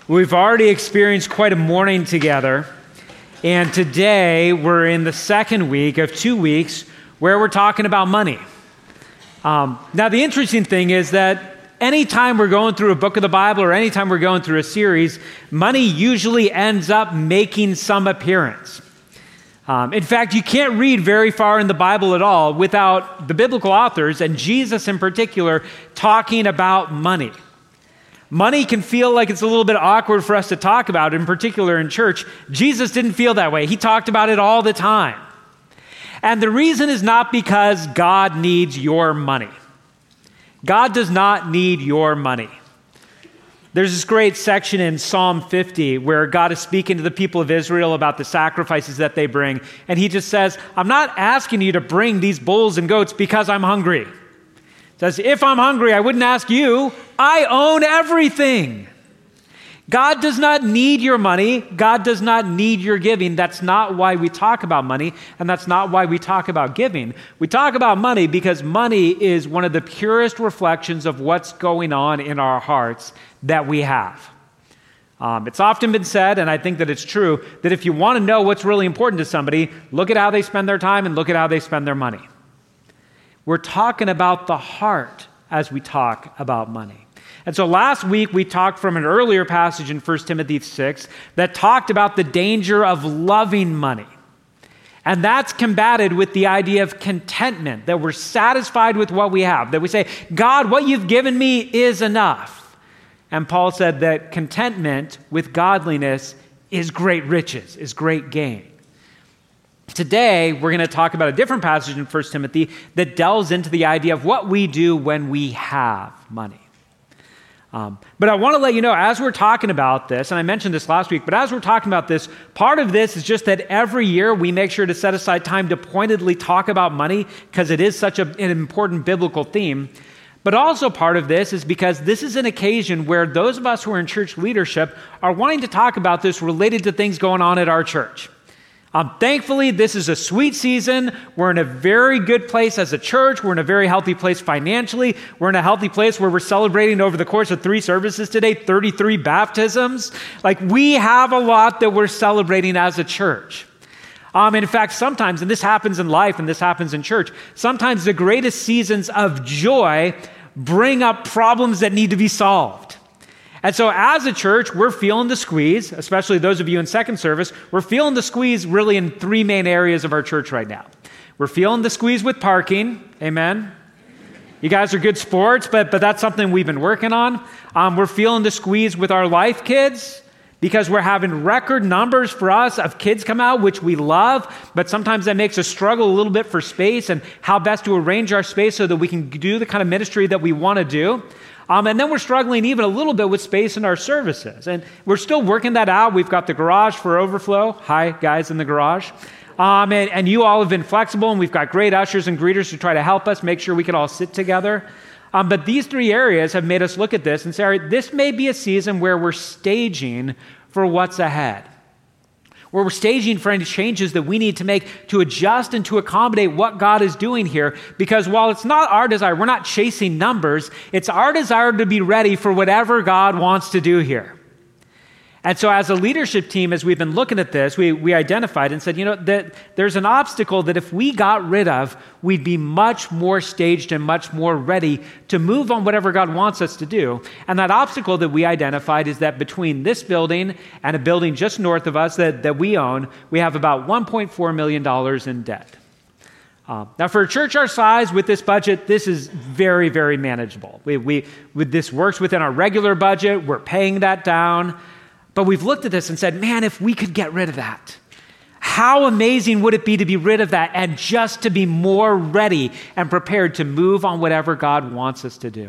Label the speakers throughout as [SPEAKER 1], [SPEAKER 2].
[SPEAKER 1] We've already experienced quite a morning together, and today we're in the second week of 2 weeks where we're talking about money. Now, the interesting thing is that anytime we're going through a book of the Bible or anytime we're going through a series, money usually ends up making some appearance. In fact, you can't read very far in the Bible at all without the biblical authors, and Jesus in particular, talking about money. Money can feel like it's a little bit awkward for us to talk about, in particular in church. Jesus didn't feel that way. He talked about it all the time. And the reason is not because God needs your money. God does not need your money. There's this great section in Psalm 50 where God is speaking to the people of Israel about the sacrifices that they bring. And he just says, I'm not asking you to bring these bulls and goats because I'm hungry. He says, if I'm hungry, I wouldn't ask you. I own everything. God does not need your money. God does not need your giving. That's not why we talk about money, and that's not why we talk about giving. We talk about money because money is one of the purest reflections of what's going on in our hearts that we have. It's often been said, and I think that it's true, that if you want to know what's really important to somebody, look at how they spend their time and look at how they spend their money. We're talking about the heart as we talk about money. And so last week we talked from an earlier passage in 1 Timothy 6 that talked about the danger of loving money. And that's combated with the idea of contentment, that we're satisfied with what we have, that we say, God, what you've given me is enough. And Paul said that contentment with godliness is great riches, is great gain. Today, we're going to talk about a different passage in 1 Timothy that delves into the idea of what we do when we have money. But I want to let you know, as we're talking about this, and I mentioned this last week, but as we're talking about this, part of this is just that every year we make sure to set aside time to pointedly talk about money because it is such an important biblical theme. But also part of this is because this is an occasion where those of us who are in church leadership are wanting to talk about this related to things going on at our church. Thankfully, this is a sweet season. We're in a very good place as a church. We're in a very healthy place financially. We're in a healthy place where we're celebrating over the course of 3 services today, 33 baptisms. Like, we have a lot that we're celebrating as a church. In fact, sometimes, and this happens in life and this happens in church, sometimes the greatest seasons of joy bring up problems that need to be solved. And so as a church, we're feeling the squeeze, especially those of you in second service, we're feeling the squeeze really in 3 main areas of our church right now. We're feeling the squeeze with parking, amen? You guys are good sports, but that's something we've been working on. We're feeling the squeeze with our life kids because we're having record numbers for us of kids come out, which we love, but sometimes that makes us struggle a little bit for space and how best to arrange our space so that we can do the kind of ministry that we want to do. And then we're struggling even a little bit with space in our services. And we're still working that out. We've got the garage for overflow. Hi, guys in the garage. And you all have been flexible, and we've got great ushers and greeters to try to help us make sure we can all sit together. But these 3 areas have made us look at this and say, all right, this may be a season where we're staging for what's ahead, where we're staging for any changes that we need to make to adjust and to accommodate what God is doing here. Because while it's not our desire, we're not chasing numbers, it's our desire to be ready for whatever God wants to do here. And so as a leadership team, as we've been looking at this, we identified and said, that there's an obstacle that if we got rid of, we'd be much more staged and much more ready to move on whatever God wants us to do. And that obstacle that we identified is that between this building and a building just north of us that we own, we have about $1.4 million in debt. Now, for a church our size with this budget, this is very, very manageable. This works within our regular budget. We're paying that down. But we've looked at this and said, man, if we could get rid of that, how amazing would it be to be rid of that and just to be more ready and prepared to move on whatever God wants us to do.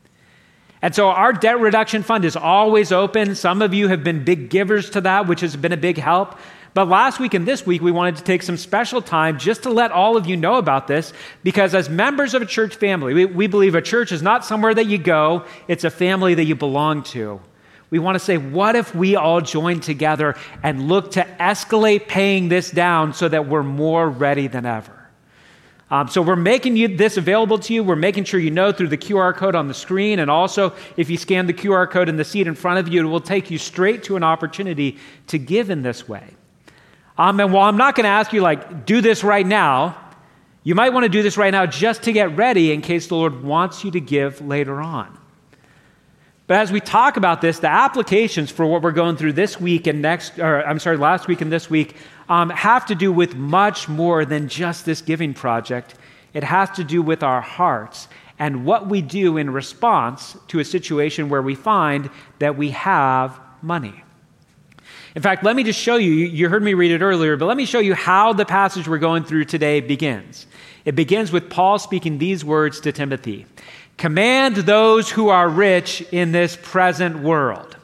[SPEAKER 1] And so our debt reduction fund is always open. Some of you have been big givers to that, which has been a big help. But last week and this week, we wanted to take some special time just to let all of you know about this, because as members of a church family, we believe a church is not somewhere that you go, it's a family that you belong to. We want to say, what if we all join together and look to escalate paying this down so that we're more ready than ever? So we're making this available to you. We're making sure you know through the QR code on the screen. And also, if you scan the QR code in the seat in front of you, it will take you straight to an opportunity to give in this way. And while I'm not going to ask you, do this right now, you might want to do this right now just to get ready in case the Lord wants you to give later on. But as we talk about this, the applications for what we're going through this week and last week and this week have to do with much more than just this giving project. It has to do with our hearts and what we do in response to a situation where we find that we have money. In fact, let me just show you. You heard me read it earlier, but let me show you how the passage we're going through today begins. It begins with Paul speaking these words to Timothy. Command those who are rich in this present world.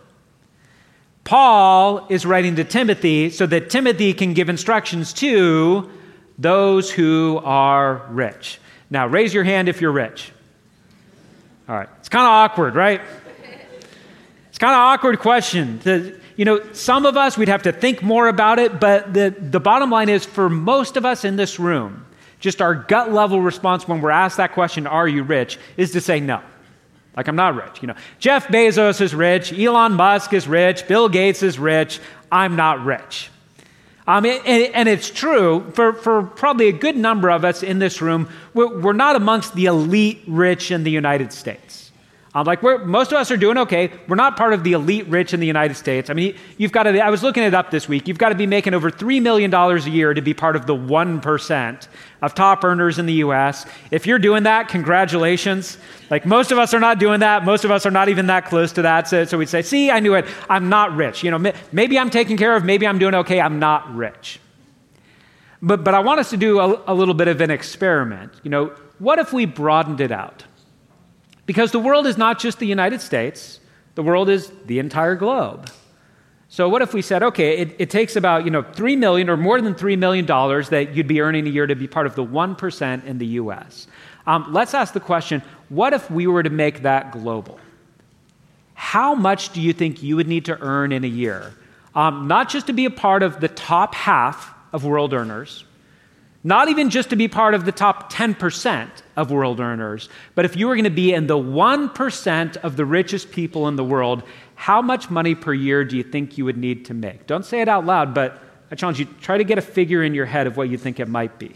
[SPEAKER 1] Paul is writing to Timothy so that Timothy can give instructions to those who are rich. Now, raise your hand if you're rich. All right. It's kind of awkward, right? It's kind of an awkward question. Some of us, we'd have to think more about it, but the bottom line is for most of us in this room, just our gut level response when we're asked that question, are you rich, is to say no. I'm not rich. Jeff Bezos is rich. Elon Musk is rich. Bill Gates is rich. I'm not rich. And it's true for probably a good number of us in this room, we're not amongst the elite rich in the United States. Most of us are doing okay. We're not part of the elite rich in the United States. You've got to, I was looking it up this week. You've got to be making over $3 million a year to be part of the 1% of top earners in the U.S. If you're doing that, congratulations. Most of us are not doing that. Most of us are not even that close to that. So we'd say, see, I knew it. I'm not rich. Maybe I'm taken care of. Maybe I'm doing okay. I'm not rich. But I want us to do a little bit of an experiment. What if we broadened it out? Because the world is not just the United States. The world is the entire globe. So what if we said, okay, it takes about $3 million or more than $3 million that you'd be earning a year to be part of the 1% in the U.S. Let's ask the question, what if we were to make that global? How much do you think you would need to earn in a year? Not just to be a part of the top half of world earners, not even just to be part of the top 10% of world earners, but if you were going to be in the 1% of the richest people in the world, how much money per year do you think you would need to make? Don't say it out loud, but I challenge you, try to get a figure in your head of what you think it might be.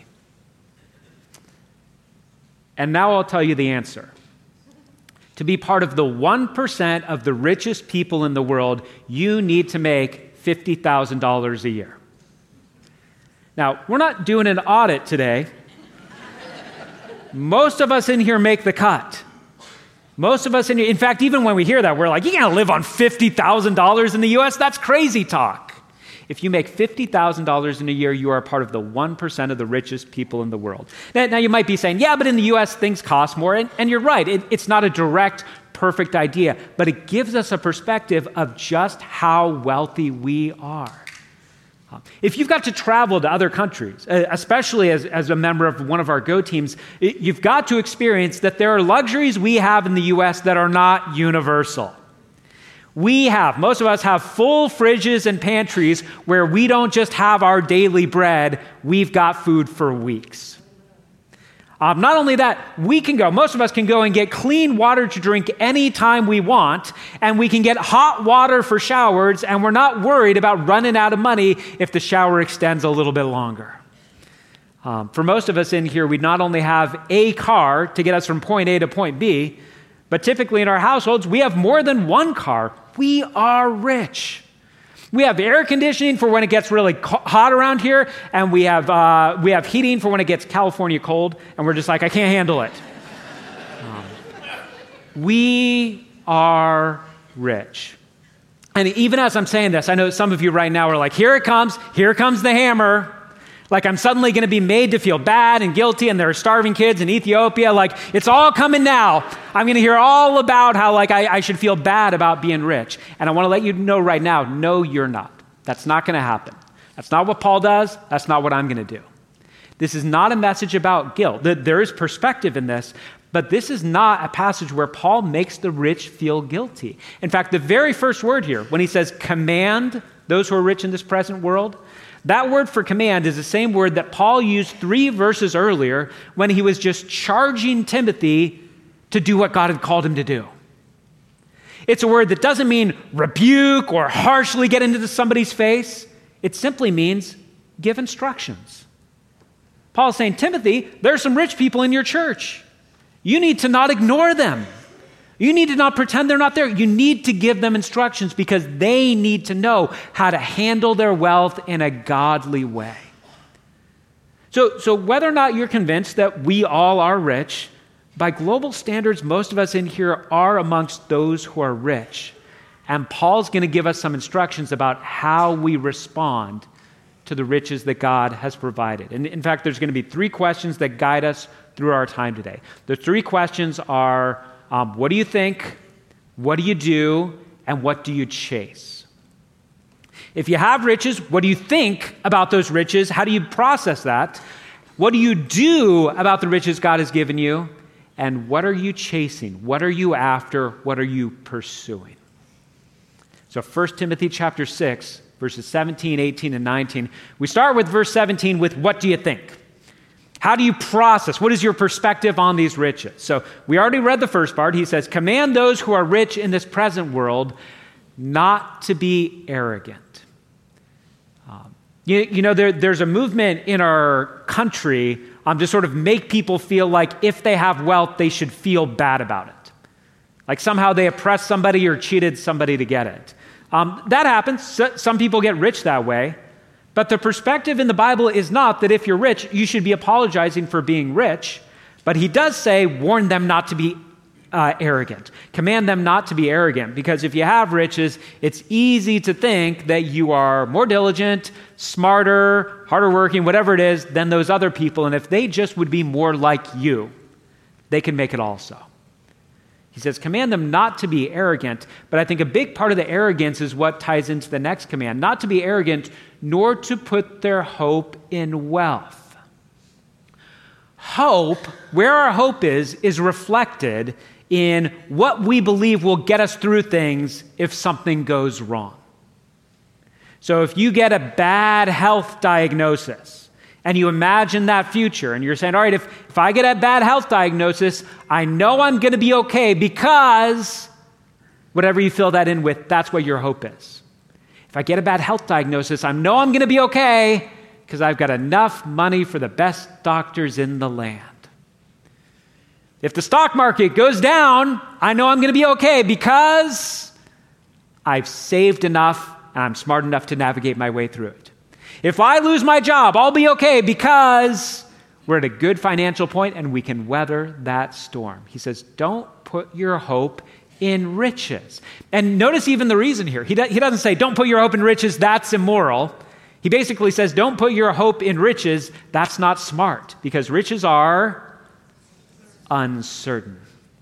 [SPEAKER 1] And now I'll tell you the answer. To be part of the 1% of the richest people in the world, you need to make $50,000 a year. Now, we're not doing an audit today. Most of us in here make the cut. Most of us in fact, even when we hear that, we're like, you can't live on $50,000 in the U.S.? That's crazy talk. If you make $50,000 in a year, you are part of the 1% of the richest people in the world. Now, you might be saying, yeah, but in the U.S., things cost more. And you're right. It's not a direct, perfect idea, but it gives us a perspective of just how wealthy we are. If you've got to travel to other countries, especially as a member of one of our Go teams, you've got to experience that there are luxuries we have in the U.S. that are not universal. Most of us have full fridges and pantries where we don't just have our daily bread, we've got food for weeks. Not only that, most of us can go and get clean water to drink anytime we want, and we can get hot water for showers, and we're not worried about running out of money if the shower extends a little bit longer. For most of us in here, we not only have a car to get us from point A to point B, but typically in our households, we have more than one car. We are rich. We have air conditioning for when it gets really hot around here, and we have heating for when it gets California cold, and we're just like, I can't handle it. We are rich. And even as I'm saying this, I know some of you right now are like, here comes the hammer. I'm suddenly going to be made to feel bad and guilty, and there are starving kids in Ethiopia. It's all coming now. I'm going to hear all about how I should feel bad about being rich. And I want to let you know right now, no, you're not. That's not going to happen. That's not what Paul does. That's not what I'm going to do. This is not a message about guilt. There is perspective in this, but this is not a passage where Paul makes the rich feel guilty. In fact, the very first word here, when he says command those who are rich in this present world. That word for command is the same word that Paul used 3 verses earlier when he was just charging Timothy to do what God had called him to do. It's a word that doesn't mean rebuke or harshly get into somebody's face. It simply means give instructions. Paul's saying, Timothy, there are some rich people in your church. You need to not ignore them. You need to not pretend they're not there. You need to give them instructions because they need to know how to handle their wealth in a godly way. So whether or not you're convinced that we all are rich, by global standards, most of us in here are amongst those who are rich. And Paul's going to give us some instructions about how we respond to the riches that God has provided. And in fact, there's going to be 3 questions that guide us through our time today. The 3 questions are, what do you think? What do you do? And what do you chase? If you have riches, what do you think about those riches? How do you process that? What do you do about the riches God has given you? And what are you chasing? What are you after? What are you pursuing? So 1 Timothy chapter 6, verses 17, 18, and 19. We start with verse 17 with what do you think? How do you process? What is your perspective on these riches? So we already read the first part. He says, command those who are rich in this present world not to be arrogant. There's a movement in our country to sort of make people feel like if they have wealth, they should feel bad about it. Like somehow they oppressed somebody or cheated somebody to get it. That happens. Some people get rich that way. But the perspective in the Bible is not that if you're rich, you should be apologizing for being rich. But he does say, warn them not to be arrogant. Command them not to be arrogant. Because if you have riches, it's easy to think that you are more diligent, smarter, harder working, whatever it is, than those other people. And if they just would be more like you, they can make it also. He says, command them not to be arrogant, but I think a big part of the arrogance is what ties into the next command, not to be arrogant, nor to put their hope in wealth. Hope, where our hope is reflected in what we believe will get us through things if something goes wrong. So if you get a bad health diagnosis, and you imagine that future, and you're saying, all right, if I get a bad health diagnosis, I know I'm going to be okay because whatever you fill that in with, that's what your hope is. If I get a bad health diagnosis, I know I'm going to be okay because I've got enough money for the best doctors in the land. If the stock market goes down, I know I'm going to be okay because I've saved enough and I'm smart enough to navigate my way through it. If I lose my job, I'll be okay because we're at a good financial point and we can weather that storm. He says, don't put your hope in riches. And notice even the reason here. He doesn't say, don't put your hope in riches, that's immoral. He basically says, don't put your hope in riches, that's not smart, because riches are uncertain.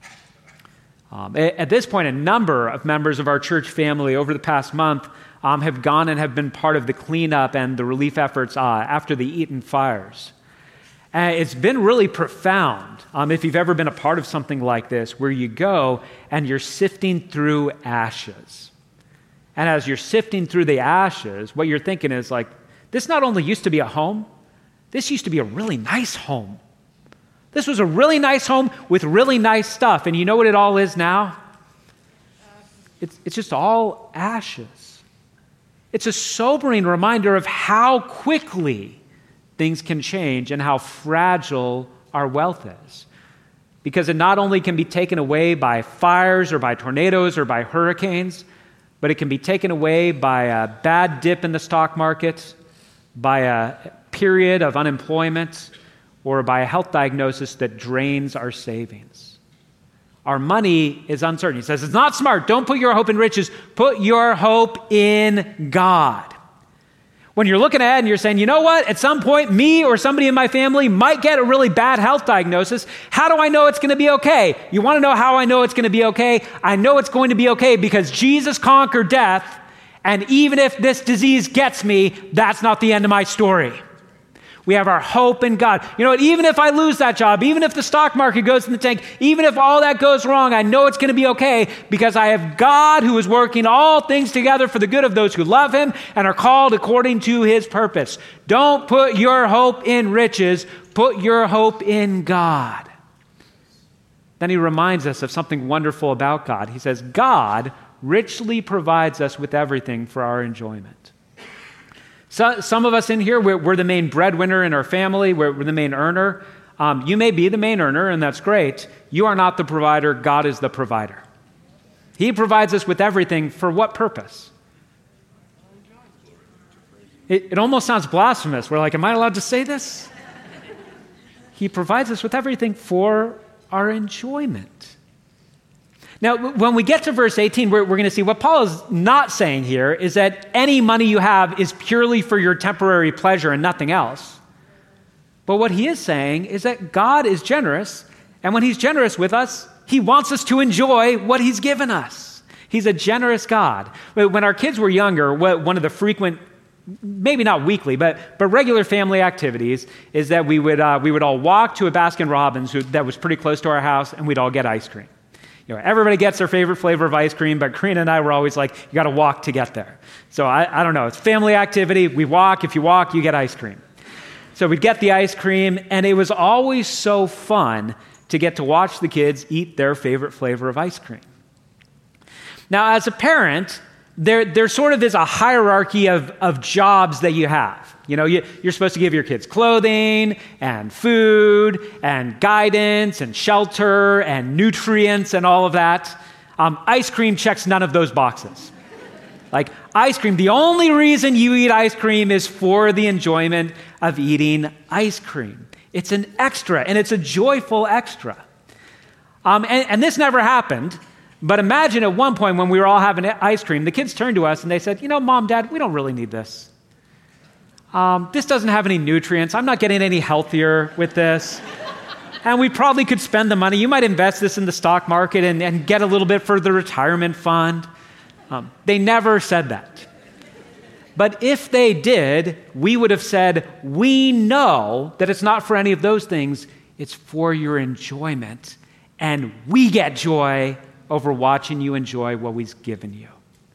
[SPEAKER 1] At this point, a number of members of our church family over the past month have gone and have been part of the cleanup and the relief efforts after the Eaton fires. It's been really profound if you've ever been a part of something like this, where you go and you're sifting through ashes. And as you're sifting through the ashes, what you're thinking is like, this not only used to be a home, this used to be a really nice home. This was a really nice home with really nice stuff. And you know what it all is now? It's just all ashes. It's a sobering reminder of how quickly things can change and how fragile our wealth is. Because it not only can be taken away by fires or by tornadoes or by hurricanes, but it can be taken away by a bad dip in the stock market, by a period of unemployment, or by a health diagnosis that drains our savings. Our money is uncertain. He says, it's not smart. Don't put your hope in riches. Put your hope in God. When you're looking ahead and you're saying, you know what? At some point, me or somebody in my family might get a really bad health diagnosis. How do I know it's going to be okay? You want to know how I know it's going to be okay? I know it's going to be okay because Jesus conquered death. And even if this disease gets me, that's not the end of my story. We have our hope in God. You know what? Even if I lose that job, even if the stock market goes in the tank, even if all that goes wrong, I know it's going to be okay because I have God who is working all things together for the good of those who love him and are called according to his purpose. Don't put your hope in riches. Put your hope in God. Then he reminds us of something wonderful about God. He says, God richly provides us with everything for our enjoyment. So, some of us in here, we're the main breadwinner in our family. We're the main earner. You may be the main earner, and that's great. You are not the provider. God is the provider. He provides us with everything for what purpose? It almost sounds blasphemous. We're like, am I allowed to say this? He provides us with everything for our enjoyment. Now, when we get to verse 18, we're going to see what Paul is not saying here is that any money you have is purely for your temporary pleasure and nothing else. But what he is saying is that God is generous, and when he's generous with us, he wants us to enjoy what he's given us. He's a generous God. When our kids were younger, one of the frequent, maybe not weekly, but regular family activities is that we would all walk to a Baskin-Robbins that was pretty close to our house, and we'd all get ice cream. You know, everybody gets their favorite flavor of ice cream, but Karina and I were always like, you got to walk to get there. So I don't know. It's family activity. We walk. If you walk, you get ice cream. So we'd get the ice cream, and it was always so fun to get to watch the kids eat their favorite flavor of ice cream. Now, as a parent, there sort of is a hierarchy of jobs that you have. You know, you're supposed to give your kids clothing and food and guidance and shelter and nutrients and all of that. Ice cream checks none of those boxes. Like ice cream, the only reason you eat ice cream is for the enjoyment of eating ice cream. It's an extra, and it's a joyful extra. And this never happened. But imagine at one point when we were all having ice cream, the kids turned to us and they said, you know, Mom, Dad, we don't really need this. This doesn't have any nutrients. I'm not getting any healthier with this. And we probably could spend the money. You might invest this in the stock market and get a little bit for the retirement fund. They never said that. But if they did, we would have said, we know that it's not for any of those things. It's for your enjoyment. And we get joy over watching you enjoy what he's given you.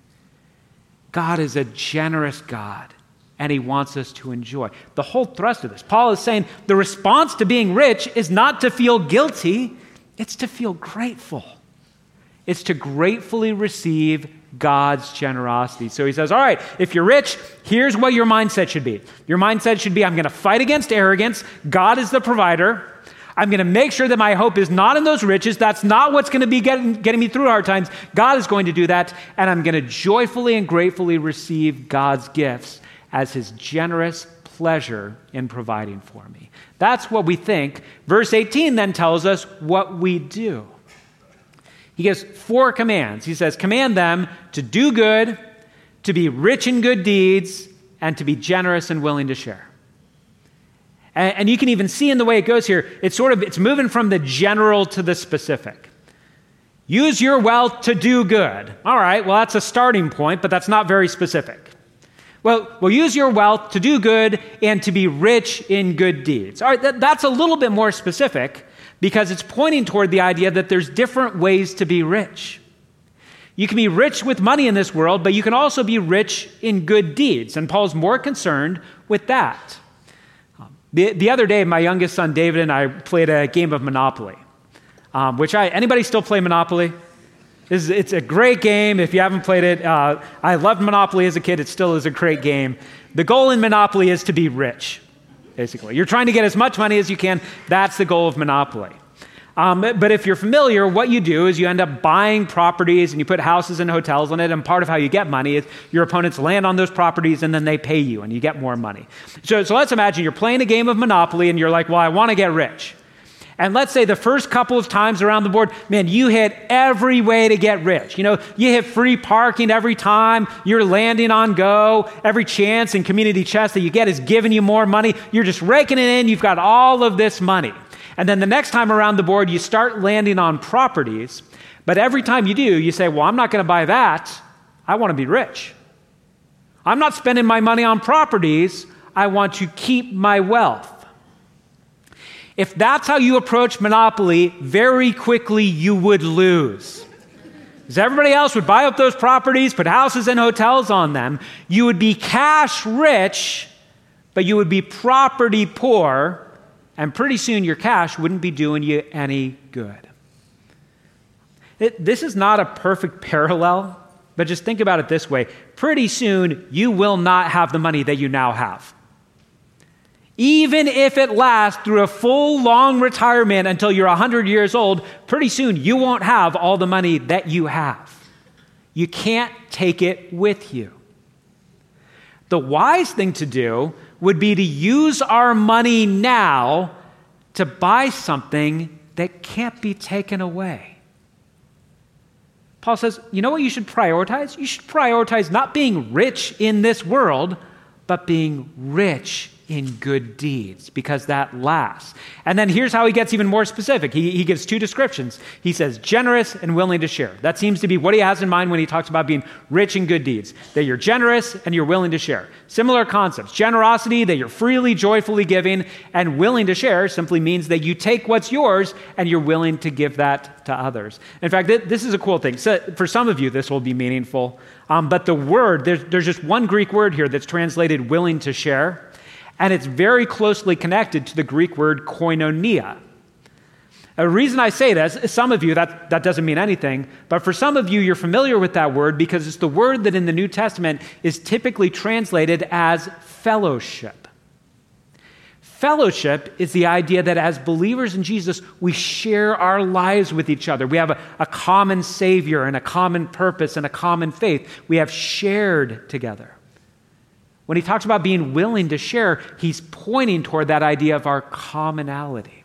[SPEAKER 1] God is a generous God, and he wants us to enjoy. The whole thrust of this, Paul is saying the response to being rich is not to feel guilty, it's to feel grateful. It's to gratefully receive God's generosity. So he says, all right, if you're rich, here's what your mindset should be. Your mindset should be, I'm going to fight against arrogance. God is the provider. I'm going to make sure that my hope is not in those riches. That's not what's going to be getting me through hard times. God is going to do that, and I'm going to joyfully and gratefully receive God's gifts as his generous pleasure in providing for me. That's what we think. Verse 18 then tells us what we do. He gives 4 commands. He says, command them to do good, to be rich in good deeds, and to be generous and willing to share. And you can even see in the way it goes here, it's moving from the general to the specific. Use your wealth to do good. All right, well, that's a starting point, but that's not very specific. Well, use your wealth to do good and to be rich in good deeds. All right, that's a little bit more specific because it's pointing toward the idea that there's different ways to be rich. You can be rich with money in this world, but you can also be rich in good deeds, and Paul's more concerned with that. The other day, my youngest son, David, and I played a game of Monopoly, anybody still play Monopoly? It's a great game. If you haven't played it, I loved Monopoly as a kid. It still is a great game. The goal in Monopoly is to be rich, basically. You're trying to get as much money as you can. That's the goal of Monopoly. But if you're familiar, what you do is you end up buying properties and you put houses and hotels on it, and part of how you get money is your opponents land on those properties and then they pay you and you get more money. So let's imagine you're playing a game of Monopoly and you're like, well, I want to get rich. And let's say the first couple of times around the board, man, you hit every way to get rich. You know, you hit free parking every time, you're landing on go, every chance in community chest that you get is giving you more money. You're just raking it in, you've got all of this money. And then the next time around the board, you start landing on properties. But every time you do, you say, well, I'm not going to buy that. I want to be rich. I'm not spending my money on properties. I want to keep my wealth. If that's how you approach monopoly, very quickly you would lose. Because everybody else would buy up those properties, put houses and hotels on them. You would be cash rich, but you would be property poor, and pretty soon your cash wouldn't be doing you any good. This is not a perfect parallel, but just think about it this way. Pretty soon, you will not have the money that you now have. Even if it lasts through a full, long retirement until you're 100 years old, pretty soon you won't have all the money that you have. You can't take it with you. The wise thing to do would be to use our money now to buy something that can't be taken away. Paul says, you know what you should prioritize? You should prioritize not being rich in this world, but being rich in good deeds, because that lasts. And then here's how he gets even more specific. He gives two descriptions. He says generous and willing to share. That seems to be what he has in mind when he talks about being rich in good deeds, that you're generous and you're willing to share. Similar concepts. Generosity, that you're freely, joyfully giving, and willing to share simply means that you take what's yours and you're willing to give that to others. In fact, this is a cool thing. So for some of you, this will be meaningful. But the word, there's just one Greek word here that's translated willing to share. And it's very closely connected to the Greek word koinonia. A reason I say this, some of you, that doesn't mean anything, but for some of you, you're familiar with that word because it's the word that in the New Testament is typically translated as fellowship. Fellowship is the idea that as believers in Jesus, we share our lives with each other. We have a common Savior and a common purpose and a common faith. We have shared together. When he talks about being willing to share, he's pointing toward that idea of our commonality.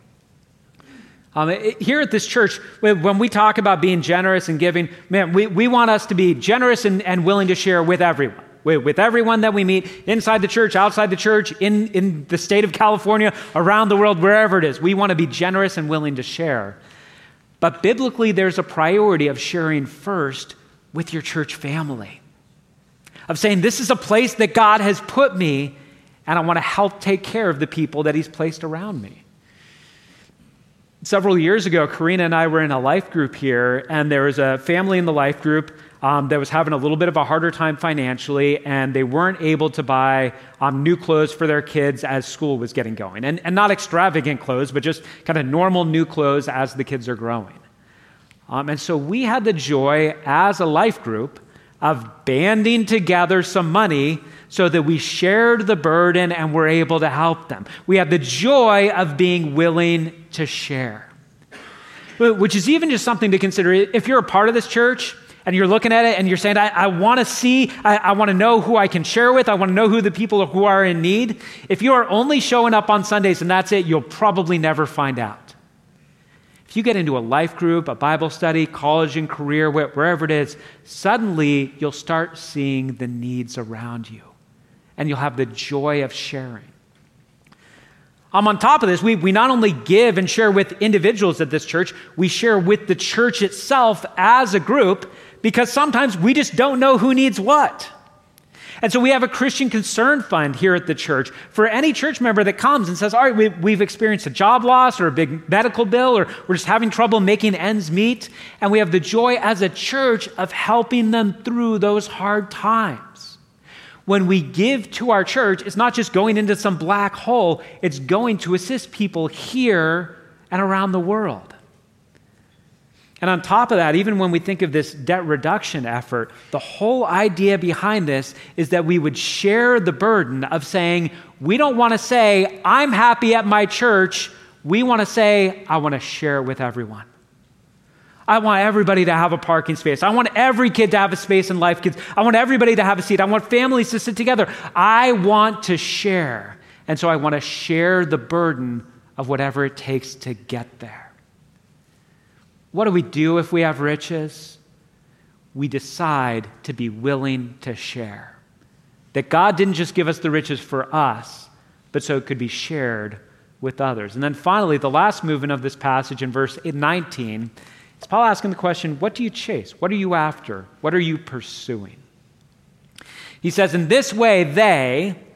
[SPEAKER 1] Here at this church, when we talk about being generous and giving, man, we want us to be generous and willing to share with everyone. With everyone that we meet, inside the church, outside the church, in the state of California, around the world, wherever it is. We want to be generous and willing to share. But biblically, there's a priority of sharing first with your church family. Of saying, this is a place that God has put me, and I want to help take care of the people that he's placed around me. Several years ago, Karina and I were in a life group here, and there was a family in the life group that was having a little bit of a harder time financially, and they weren't able to buy new clothes for their kids as school was getting going. And not extravagant clothes, but just kind of normal new clothes as the kids are growing. And so we had the joy as a life group of banding together some money so that we shared the burden and were able to help them. We had the joy of being willing to share, which is even just something to consider. If you're a part of this church and you're looking at it and you're saying, I want to see, I want to know who I can share with, I want to know who the people who are in need. If you are only showing up on Sundays and that's it, you'll probably never find out. If you get into a life group, a Bible study, college and career, wherever it is, suddenly you'll start seeing the needs around you, and you'll have the joy of sharing. On top of this, we not only give and share with individuals at this church, we share with the church itself as a group, because sometimes we just don't know who needs what. And so we have a Christian Concern Fund here at the church for any church member that comes and says, all right, we've experienced a job loss or a big medical bill, or we're just having trouble making ends meet. And we have the joy as a church of helping them through those hard times. When we give to our church, it's not just going into some black hole, it's going to assist people here and around the world. And on top of that, even when we think of this debt reduction effort, the whole idea behind this is that we would share the burden of saying, we don't want to say, I'm happy at my church. We want to say, I want to share it with everyone. I want everybody to have a parking space. I want every kid to have a space in Life Kids. I want everybody to have a seat. I want families to sit together. I want to share. And so I want to share the burden of whatever it takes to get there. What do we do if we have riches? We decide to be willing to share. That God didn't just give us the riches for us, but so it could be shared with others. And then finally, the last movement of this passage in verse 19, is Paul asking the question, what do you chase? What are you after? What are you pursuing? He says, in this way, they,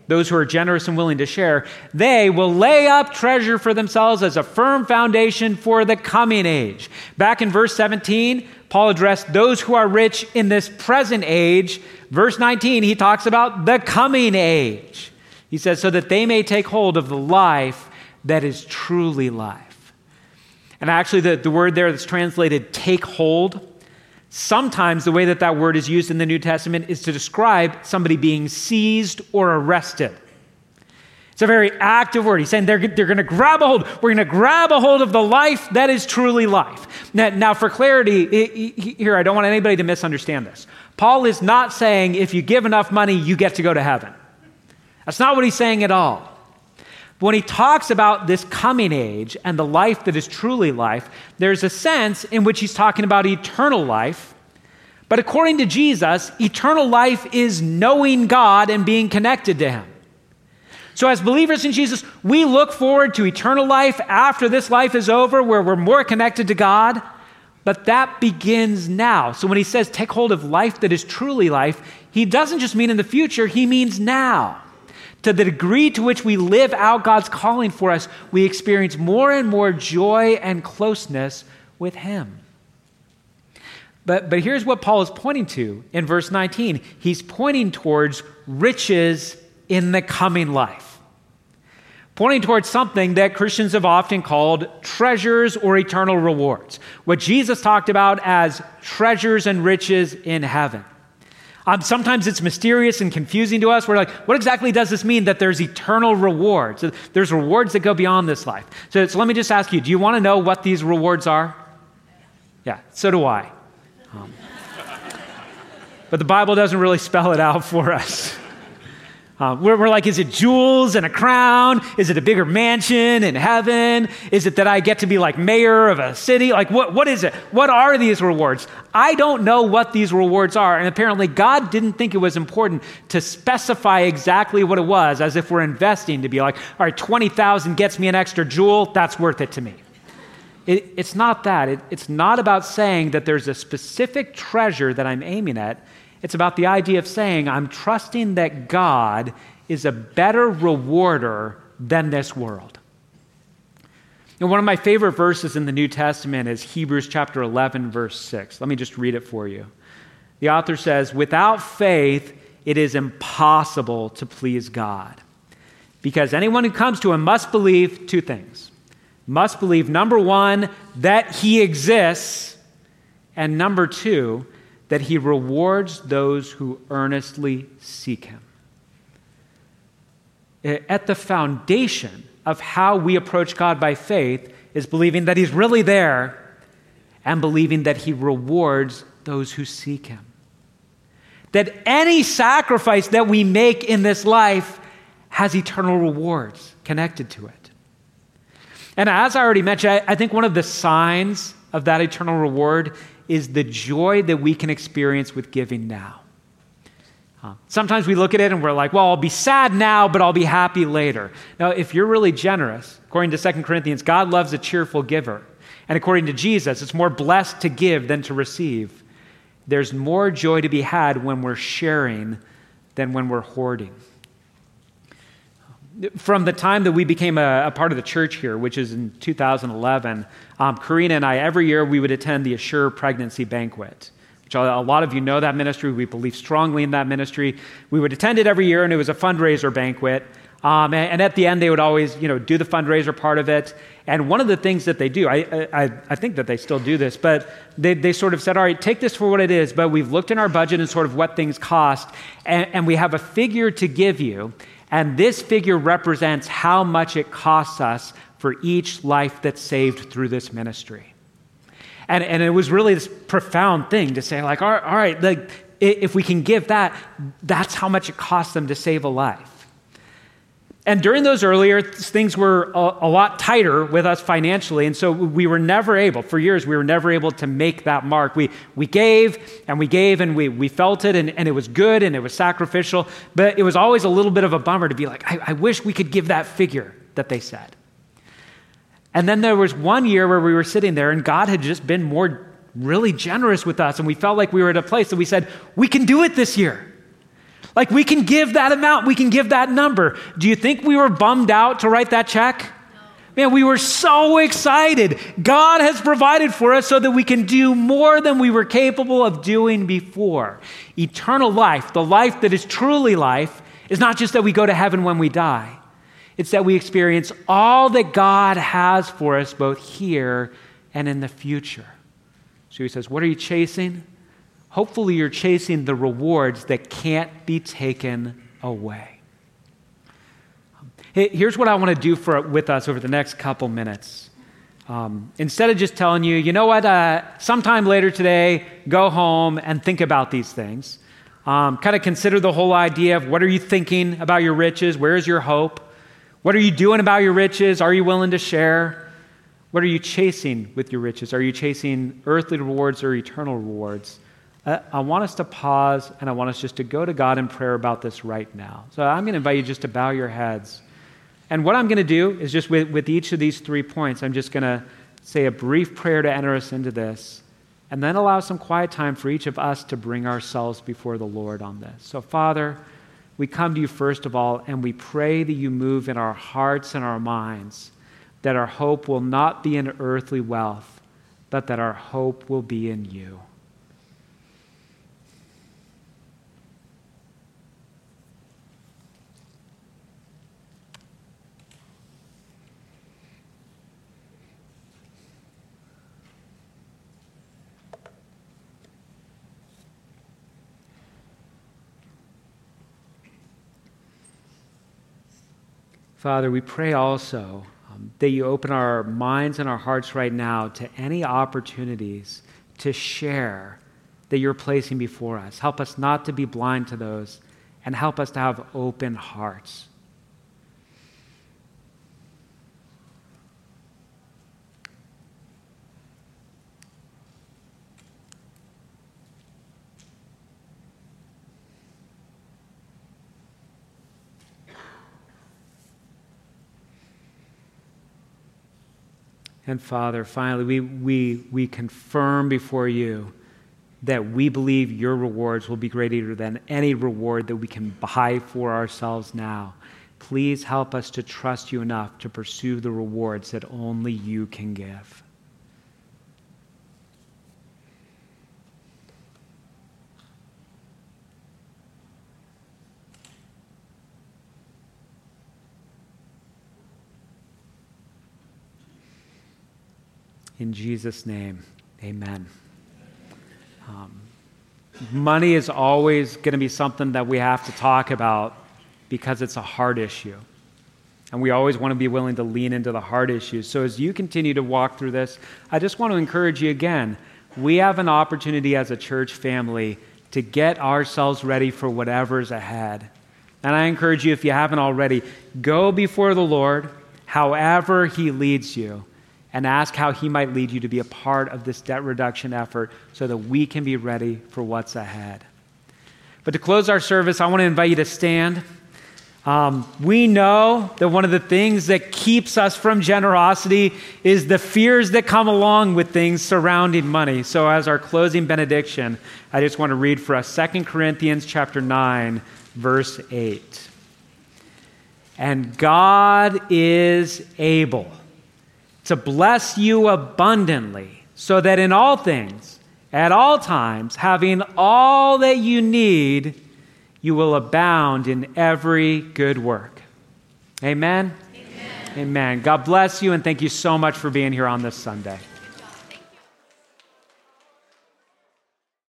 [SPEAKER 1] those who are generous and willing to share, they will lay up treasure for themselves as a firm foundation for the coming age. Back in verse 17, Paul addressed those who are rich in this present age. Verse 19, he talks about the coming age. He says, so that they may take hold of the life that is truly life. And actually, the word there that's translated take hold, sometimes the way that word is used in the New Testament is to describe somebody being seized or arrested. It's a very active word. He's saying they're going to grab a hold. We're going to grab a hold of the life that is truly life. Now for clarity, here, I don't want anybody to misunderstand this. Paul is not saying if you give enough money, you get to go to heaven. That's not what he's saying at all. When he talks about this coming age and the life that is truly life, there's a sense in which he's talking about eternal life. But according to Jesus, eternal life is knowing God and being connected to him. So as believers in Jesus, we look forward to eternal life after this life is over, where we're more connected to God. But that begins now. So when he says take hold of life that is truly life, he doesn't just mean in the future, he means now. To the degree to which we live out God's calling for us, we experience more and more joy and closeness with him. But here's what Paul is pointing to in verse 19. He's pointing towards riches in the coming life. Pointing towards something that Christians have often called treasures or eternal rewards. What Jesus talked about as treasures and riches in heaven. Sometimes it's mysterious and confusing to us. We're like, what exactly does this mean that there's eternal rewards? There's rewards that go beyond this life. So let me just ask you, do you want to know what these rewards are? Yeah, so do I. But the Bible doesn't really spell it out for us. We're like, is it jewels and a crown? Is it a bigger mansion in heaven? Is it that I get to be like mayor of a city? Like, what is it? What are these rewards? I don't know what these rewards are. And apparently God didn't think it was important to specify exactly what it was, as if we're investing to be like, all right, 20,000 gets me an extra jewel. That's worth it to me. It's not that. It's not about saying that there's a specific treasure that I'm aiming at. It's about the idea of saying, I'm trusting that God is a better rewarder than this world. And one of my favorite verses in the New Testament is Hebrews chapter 11, verse 6. Let me just read it for you. The author says, without faith, it is impossible to please God. Because anyone who comes to him must believe two things. Must believe, number one, that he exists, and number two, that he rewards those who earnestly seek him. At the foundation of how we approach God by faith is believing that he's really there and believing that he rewards those who seek him. That any sacrifice that we make in this life has eternal rewards connected to it. And as I already mentioned, I think one of the signs of that eternal reward is the joy that we can experience with giving now. Sometimes we look at it and we're like, well, I'll be sad now, but I'll be happy later. Now, if you're really generous, according to 2 Corinthians, God loves a cheerful giver. And according to Jesus, it's more blessed to give than to receive. There's more joy to be had when we're sharing than when we're hoarding. From the time that we became a part of the church here, which is in 2011, Karina and I, every year we would attend the Assure Pregnancy Banquet, which a lot of you know that ministry. We believe strongly in that ministry. We would attend it every year, and it was a fundraiser banquet. And at the end, they would always, do the fundraiser part of it. And one of the things that they do, I think that they still do this, but they sort of said, all right, take this for what it is, but we've looked in our budget and sort of what things cost, and we have a figure to give you. And this figure represents how much it costs us for each life that's saved through this ministry. And it was really this profound thing to say, like, all right, like, if we can give that, that's how much it costs them to save a life. And during those earlier, things were a lot tighter with us financially, and so we were never able, for years, we were never able to make that mark. We gave, and we felt it, and it was good, and it was sacrificial, but it was always a little bit of a bummer to be like, I wish we could give that figure that they said. And then there was one year where we were sitting there, and God had just been really generous with us, and we felt like we were at a place that we said, we can do it this year. Like we can give that amount, we can give that number. Do you think we were bummed out to write that check? Man, we were so excited. God has provided for us so that we can do more than we were capable of doing before. Eternal life, the life that is truly life, is not just that we go to heaven when we die. It's that we experience all that God has for us both here and in the future. So he says, what are you chasing? Hopefully you're chasing the rewards that can't be taken away. Here's what I want to do with us over the next couple minutes. Instead of just telling you, you know what, sometime later today, go home and think about these things. Kind of consider the whole idea of what are you thinking about your riches? Where is your hope? What are you doing about your riches? Are you willing to share? What are you chasing with your riches? Are you chasing earthly rewards or eternal rewards? I want us to pause and I want us just to go to God in prayer about this right now. So I'm going to invite you just to bow your heads. And what I'm going to do is just with each of these 3 points, I'm just going to say a brief prayer to enter us into this, and then allow some quiet time for each of us to bring ourselves before the Lord on this. So, Father, we come to you first of all, and we pray that you move in our hearts and our minds, that our hope will not be in earthly wealth, but that our hope will be in you. Father, we pray also that you open our minds and our hearts right now to any opportunities to share that you're placing before us. Help us not to be blind to those, and help us to have open hearts. And Father, finally, we confirm before you that we believe your rewards will be greater than any reward that we can buy for ourselves now. Please help us to trust you enough to pursue the rewards that only you can give. In Jesus' name, amen. Money is always going to be something that we have to talk about because it's a hard issue. And we always want to be willing to lean into the hard issues. So as you continue to walk through this, I just want to encourage you again. We have an opportunity as a church family to get ourselves ready for whatever's ahead. And I encourage you, if you haven't already, go before the Lord however he leads you, and ask how he might lead you to be a part of this debt reduction effort so that we can be ready for what's ahead. But to close our service, I want to invite you to stand. We know that one of the things that keeps us from generosity is the fears that come along with things surrounding money. So as our closing benediction, I just want to read for us 2 Corinthians chapter 9, verse 8. And God is able to bless you abundantly, so that in all things, at all times, having all that you need, you will abound in every good work. Amen? Amen. Amen. God bless you, and thank you so much for being here on this Sunday.